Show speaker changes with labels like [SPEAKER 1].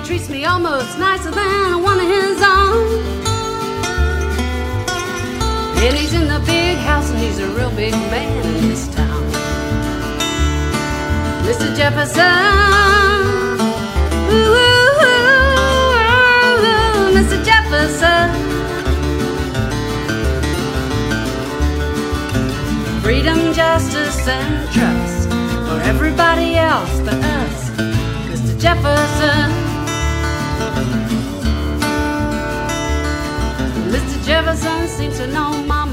[SPEAKER 1] treats me almost nicer than one of his own. And he's in the big house and he's a real big man in this town. Mr. Jefferson, ooh, Mr. Jefferson. Freedom, justice, and trust for everybody else but us, Mr. Jefferson. Mr. Jefferson seems to know my